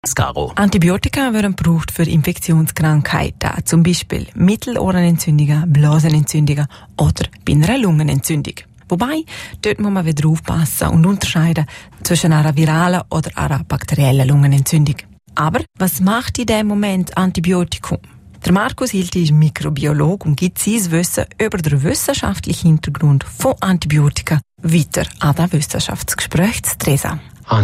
Caro. Antibiotika werden gebraucht für Infektionskrankheiten, zum Beispiel Mittelohrenentzündungen, Blasenentzündungen oder bei einer Lungenentzündung. Wobei, dort muss man wieder aufpassen und unterscheiden zwischen einer viralen oder einer bakteriellen Lungenentzündung. Aber was macht in diesem Moment Antibiotikum? Der Markus Hilti ist Mikrobiologe und gibt sein Wissen über den wissenschaftlichen Hintergrund von Antibiotika weiter an das Wissenschaftsgespräch zu Tresa.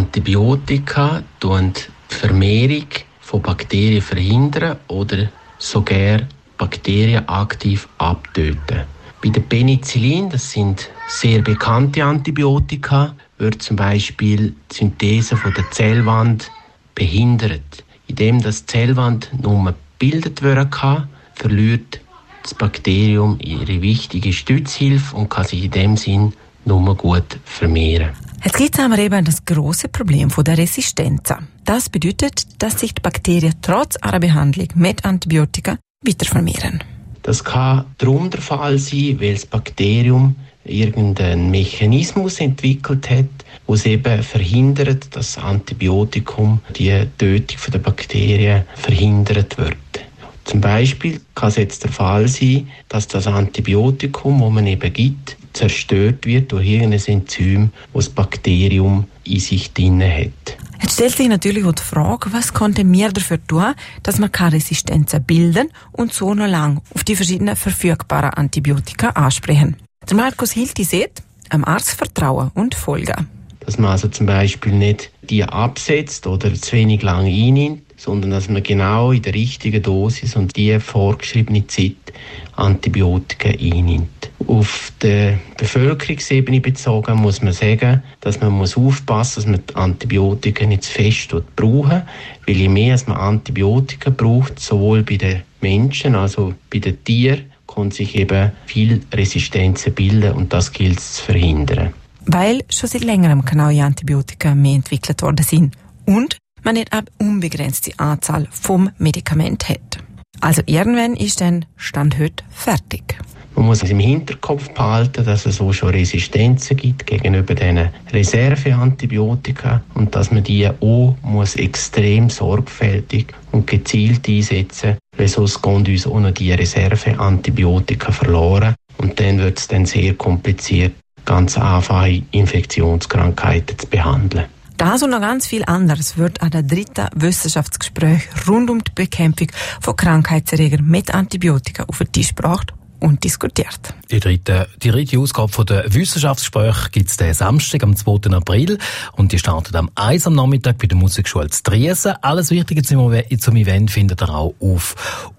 Antibiotika tun die Vermehrung von Bakterien verhindern oder sogar Bakterien aktiv abtöten. Bei den Penicillin, das sind sehr bekannte Antibiotika, wird zum Beispiel die Synthese von der Zellwand behindert. Indem das Zellwand nur gebildet werden kann, verliert das Bakterium ihre wichtige Stützhilfe und kann sich in dem Sinn nur gut vermehren. Jetzt gibt es aber eben das grosse Problem der Resistenz. Das bedeutet, dass sich die Bakterien trotz einer Behandlung mit Antibiotika weiter vermehren. Das kann darum der Fall sein, weil das Bakterium irgendeinen Mechanismus entwickelt hat, der es eben verhindert, dass das Antibiotikum die Tötung der Bakterien verhindert wird. Zum Beispiel kann es jetzt der Fall sein, dass das Antibiotikum, das man eben gibt, zerstört wird durch irgendein Enzym, das das Bakterium in sich drin hat. Jetzt stellt sich natürlich auch die Frage, was konnten wir dafür tun, dass wir keine Resistenzen bilden und so noch lange auf die verschiedenen verfügbaren Antibiotika ansprechen. Der Markus Hilti sieht, einem Arzt vertrauen und folgen. Dass man also zum Beispiel nicht die absetzt oder zu wenig lange einnimmt, sondern dass man genau in der richtigen Dosis und die vorgeschriebene Zeit Antibiotika einnimmt. Auf der Bevölkerungsebene bezogen muss man sagen, dass man aufpassen muss, dass man die Antibiotika nicht zu fest brauchen, weil je mehr man Antibiotika braucht, sowohl bei den Menschen, also bei den Tieren, kann sich eben viel Resistenzen bilden und das gilt es zu verhindern. Weil schon seit längerem neue Antibiotika mehr entwickelt worden sind und man nicht eine unbegrenzte Anzahl vom Medikament hat. Also irgendwann ist dann Stand heute fertig. Man muss im Hinterkopf behalten, dass es so schon Resistenzen gibt gegenüber diesen Reserveantibiotika und dass man die auch muss extrem sorgfältig und gezielt einsetzen, weil sonst gehen uns auch noch die Reserveantibiotika verloren und dann wird es dann sehr kompliziert, ganz einfache Infektionskrankheiten zu behandeln. Das und noch ganz viel anderes wird an der dritten Wissenschaftsgespräch rund um die Bekämpfung von Krankheitserregern mit Antibiotika auf den Tisch gebracht und diskutiert. Die dritte Ausgabe von der Wissenschaftsgespräche gibt es den Samstag, am 2. April. Und die startet am 1 am Nachmittag bei der Musikschule zu Triesen. Alles Wichtige zum Event findet ihr auch auf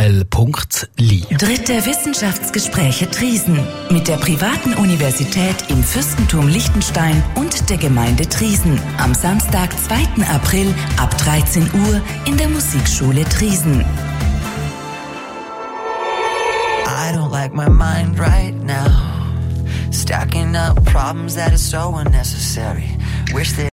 ufl.li. Dritte Wissenschaftsgespräche Triesen mit der privaten Universität im Fürstentum Liechtenstein und der Gemeinde Triesen. Am Samstag, 2. April ab 13 Uhr in der Musikschule Triesen. I don't like my mind right now. Stacking up problems that are so unnecessary. Wish that